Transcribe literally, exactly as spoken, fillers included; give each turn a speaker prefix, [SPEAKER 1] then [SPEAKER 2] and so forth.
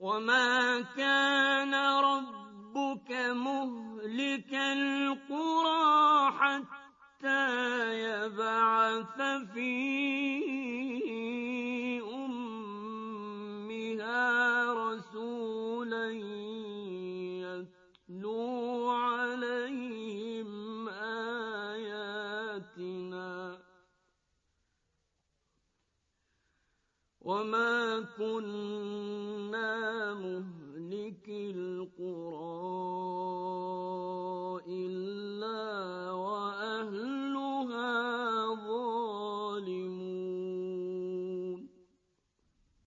[SPEAKER 1] وما كان ربك مهلك القرى حتى يبعث في أمها رسولا يتلو عليهم آياتنا وما كنا مهلك القرى